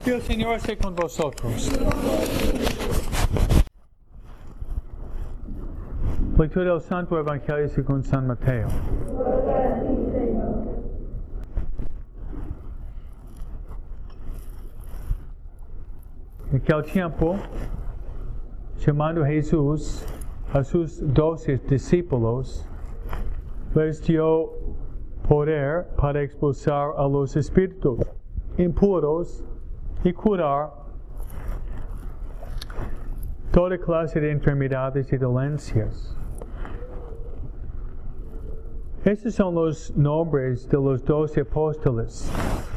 Que el Señor esté con vosotros. Lectura del Santo Evangelio según San Mateo. En aquel tiempo, llamando Jesús a sus 12 discípulos, les dio poder para expulsar a los espíritus impuros y curar toda clase de enfermedades y dolencias. Estos son los nombres de los 12 apóstoles.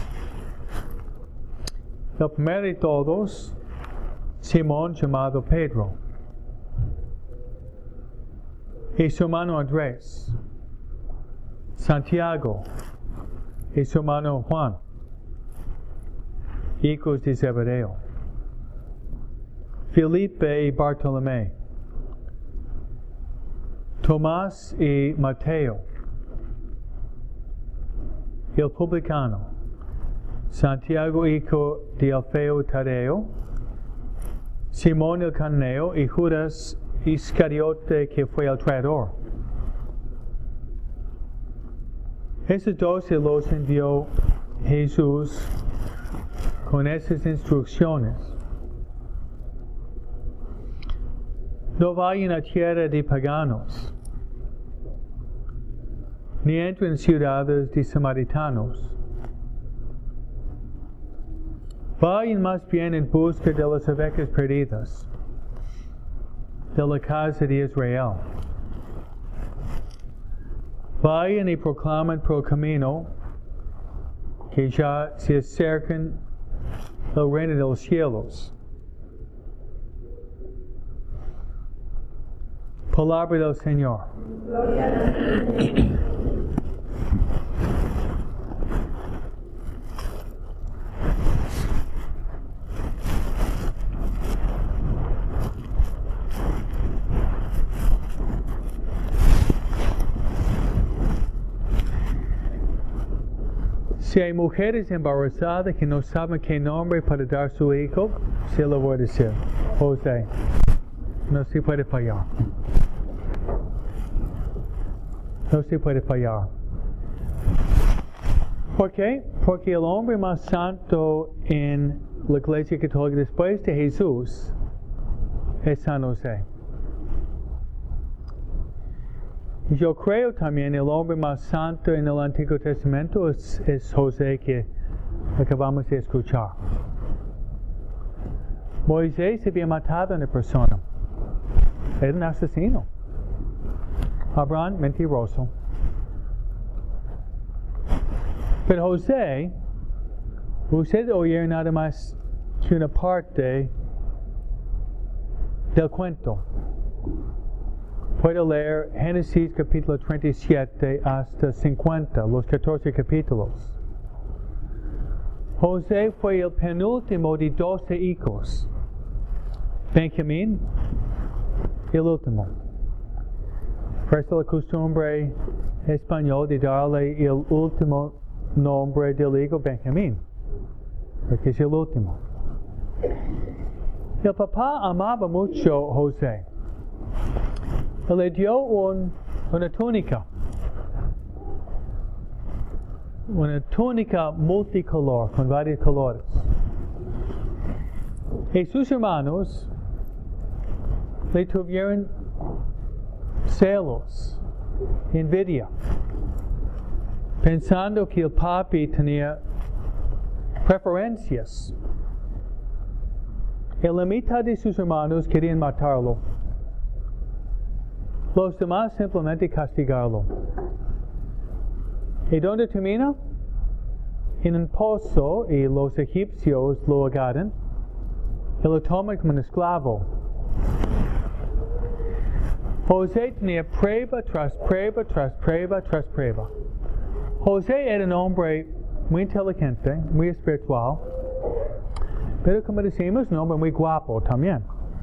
El primero de todos, Simón, llamado Pedro, y su hermano Andrés, Santiago y su hermano Juan, hijos de Zebedeo, Felipe y Bartolomé, Tomás y Mateo, el publicano, Santiago hijo de Alfeo y Tadeo, Simón el cananeo y Judas Iscariote que fue el traidor. Esos 12 los envió Jesús con esas instrucciones. No vayan a tierra de paganos, ni entren en ciudades de samaritanos. Vayan más bien en busca de las ovejas perdidas de la casa de Israel. Vayan y proclamen por el camino que ya se acercan el reino de los cielos. Palabra del Señor. Si hay mujeres embarazadas que no saben qué nombre para dar a su hijo, se lo voy a decir. José, no se puede fallar. No se puede fallar. ¿Por qué? Porque el hombre más santo en la Iglesia Católica después de Jesús es San José. Y yo creo también el hombre más santo en el Antiguo Testamento es José, que acabamos de escuchar. Moisés había matado a una persona. Era un asesino. Abraham, mentiroso. Pero José, usted oye nada más que una parte del cuento. Puede leer Génesis capítulo 37 hasta 50, los 14 capítulos. José fue el penúltimo de 12 hijos. Benjamín, el último. Por eso la costumbre española de darle el último nombre del hijo Benjamín, porque es el último. El papá amaba mucho a José. Él le dio una túnica multicolor, con varios colores. Y sus hermanos le tuvieron celos, envidia, pensando que el papi tenía preferencias. Y la mitad de sus hermanos querían matarlo. Los demás simplemente castigarlo. ¿Y dónde termina? En un pozo, y los egipcios lo agarran y lo toman como un esclavo. José tenía prueba tras prueba tras prueba tras prueba. José era un hombre muy inteligente, muy espiritual, pero como decimos, un hombre muy guapo también.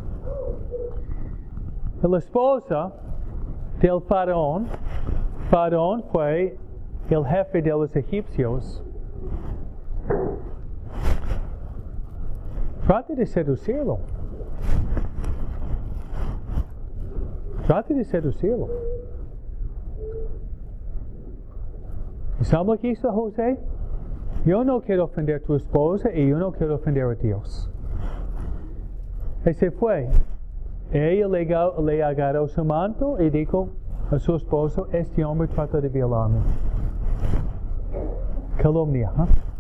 La esposa del faraón fue el jefe de los egipcios. Trate de seducirlo. Trate de seducirlo. ¿Y sabe lo que hizo José? Yo no quiero ofender a tu esposa y yo no quiero ofender a Dios. Y se fue. Ella le agarró su manto y dijo a su esposo, este hombre trata de violarme. Calumnia.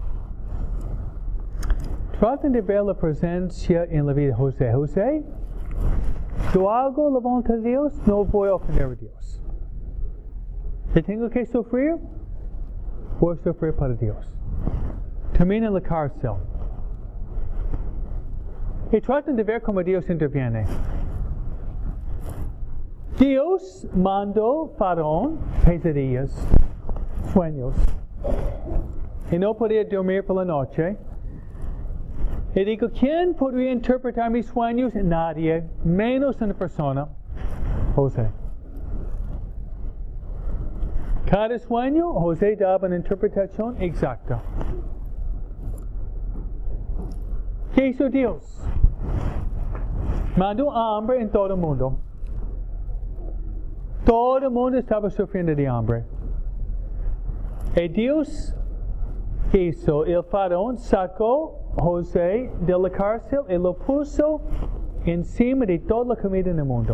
Traten de ver la presencia en la vida de José. José, yo hago la voluntad de Dios, no voy a ofender a Dios. Si tengo que sufrir, voy a sufrir para Dios. Termina en la cárcel. Y traten de ver cómo Dios interviene. Dios mandó Faraón pesadillas, sueños. Y no podía dormir por la noche. Y digo, ¿quién podría interpretar mis sueños? Nadie, menos una persona, José. Cada sueño, José daba una interpretación exacta. ¿Qué hizo Dios? Mandó hambre en todo el mundo. Todo el mundo estaba sufriendo de hambre. Y Dios hizo, el faraón sacó a José de la cárcel y lo puso encima de toda la comida en el mundo.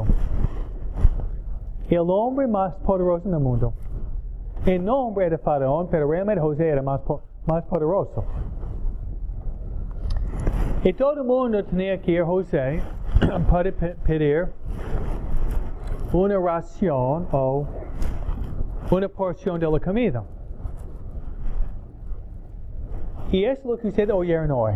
El hombre más poderoso en el mundo. El nombre era faraón, pero realmente José era más poderoso. Y todo el mundo tenía que ir a José para pedir una ración o una porción de la comida. Y es lo que ustedes oyeron hoy.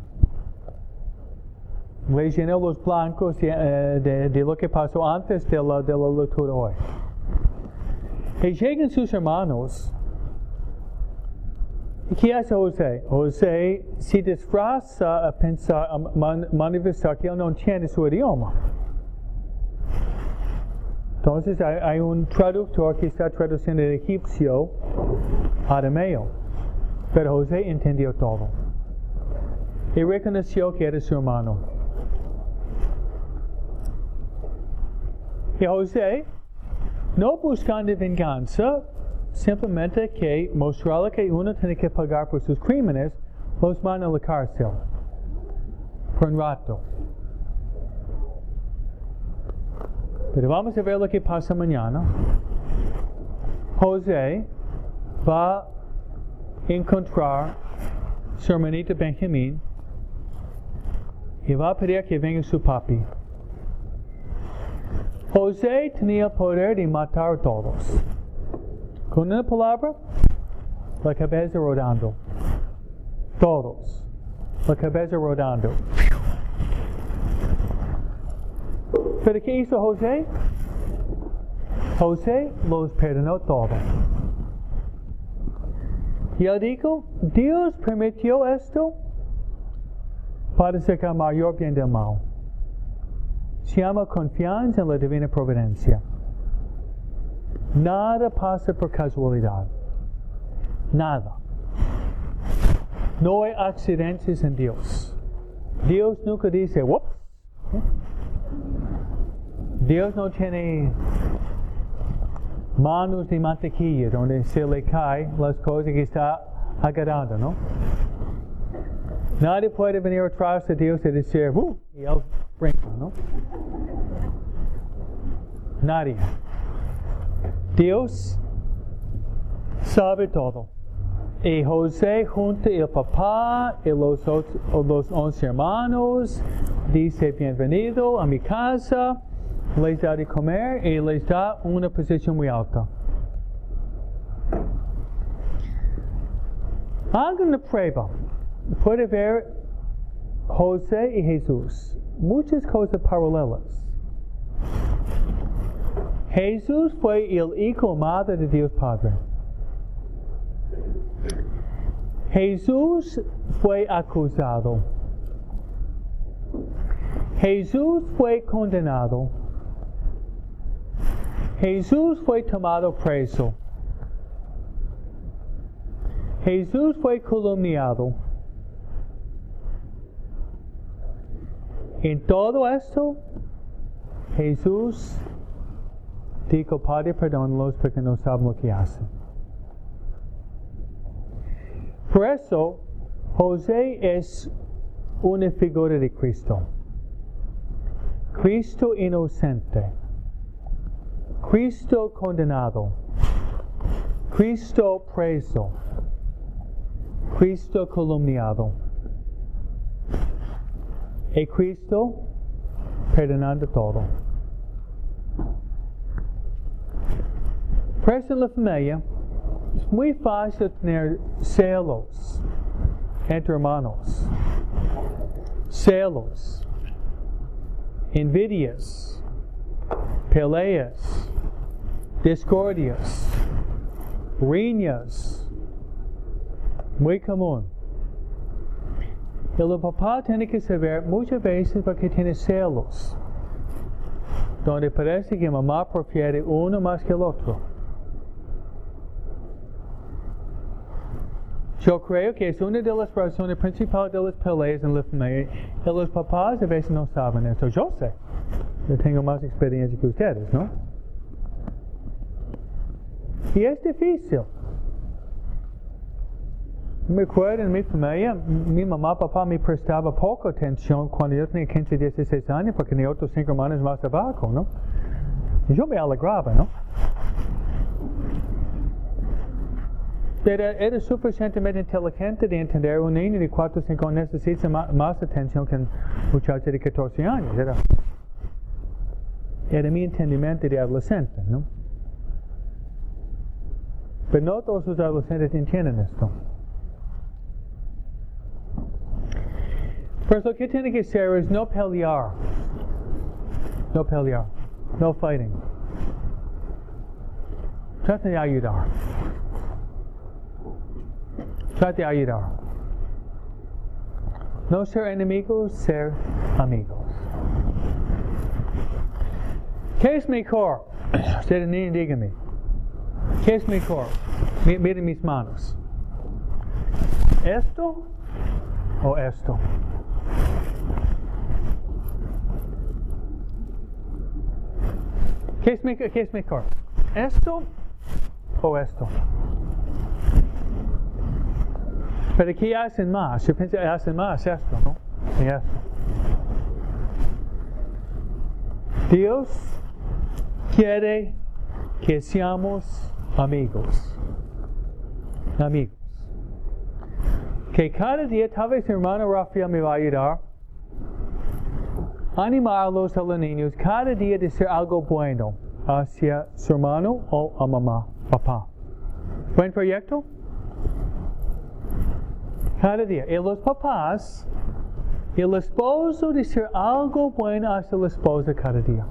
Leyendo los blancos de lo que pasó antes de la lectura hoy. Y llegan sus hermanos. ¿Y qué hace José? José se disfraza a pensar, a manifestar que él no entiende su idioma. Entonces hay un traductor que está traduciendo de egipcio a arameo. Pero José entendió todo. Y reconoció que era su hermano. Y José, no buscando venganza, simplemente que mostrarle que uno tiene que pagar por sus crímenes, los manda a la cárcel. Por un rato. Pero vamos a ver lo que pasa mañana. José va a encontrar su hermanito Benjamín y va a pedir que venga su papi. José tenía el poder de matar a todos. Con una palabra, la cabeza rodando. Todos. La cabeza rodando. ¿Pero qué hizo José? José los perdonó todos. Y él dijo, Dios permitió esto para sacar mayor bien del mal. Se llama confianza en la divina providencia. Nada pasa por casualidad. Nada. No hay accidentes en Dios. Dios nunca dice, whoops. Dios no tiene manos de mantequilla donde se le caen las cosas que está agarrando, ¿no? Nadie puede venir atrás de Dios y decir, y él brinca, ¿no? Nadie. Dios sabe todo. Y José junto al papá y los 11 hermanos dice, bienvenido a mi casa. Les da de comer y les da una posición muy alta. Hagan una prueba. Puede ver José y Jesús. Muchas cosas paralelas. Jesús fue el hijo amado de Dios Padre. Jesús fue acusado. Jesús fue condenado. Jesús fue tomado preso. Jesús fue calumniado. En todo esto, Jesús dijo, Padre, perdónalos porque no saben lo que hacen. Por eso, José es una figura de Cristo. Cristo inocente. Cristo condenado. Cristo preso. Cristo calumniado. Y Cristo perdonando todo. Por eso en la familia es muy fácil tener celos entre hermanos. Celos. Envidias. Peleas. Discordias. Riñas. Muy común. Y el papá tiene que saber muchas veces porque tiene celos. Donde parece que mamá prefiere uno más que el otro. Yo creo que es una de las razones principales de las peleas en la familia. Y los papás a veces no saben esto. Yo sé. Yo tengo más experiencia que ustedes, ¿no? Y es difícil. Me acuerdo en mi familia, mi mamá y papá me prestaba poca atención cuando yo tenía 15, 16 años porque tenía otros 5 hermanos más abajo, ¿no? Y yo me alegraba, ¿no? Era suficientemente inteligente de entender un niño de 4 o 5 años necesita más atención que un muchacho de 14 años. Era mi entendimiento de adolescente, ¿no? Pero no todos los adolescentes entienden esto. Por eso lo que tiene que hacer es no pelear. No pelear. No fighting. Trata de ayudar. Trata de ayudar. No ser enemigos, ser amigos. ¿Qué es mejor? Ustedes niños, díganme. ¿Qué es mejor? Miren mis manos. ¿Esto o esto? ¿Qué es mejor? ¿Esto o esto? Pero ¿qué hacen más? Yo pienso que hacen más esto, ¿no? Y esto. Dios quiere que seamos amigos. Amigos. Que cada día, tal vez mi hermano Rafael me va a ayudar. Animarlos a los niños cada día de hacer algo bueno hacia su hermano o a mamá, papá. ¿Buen proyecto? Cada día. Y los papás, el esposo de hacer algo bueno hacia la esposa cada día.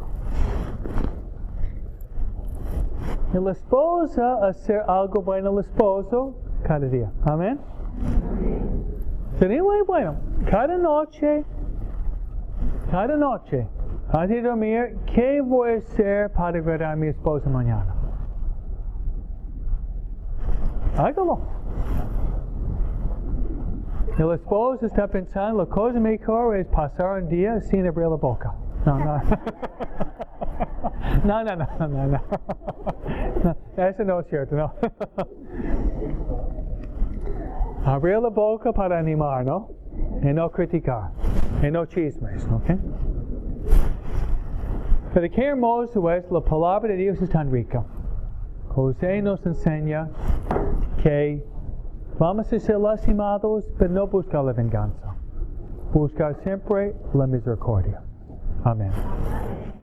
Y la esposa hacer algo bueno al esposo cada día. Amén. Sería muy bueno. Cada noche, antes de dormir, ¿qué voy a hacer para agradar a mi esposa mañana? Hágalo. El esposo está pensando, la cosa mejor es pasar un día sin abrir la boca. No. No. Eso no es cierto, no. Abrir la boca para animar, ¿no? Y no criticar. Y no chismes, ¿ok? Pero qué hermoso es, la palabra de Dios es tan rica. José nos enseña que vamos a ser lastimados, pero no buscar la venganza. Buscar siempre la misericordia. Amén.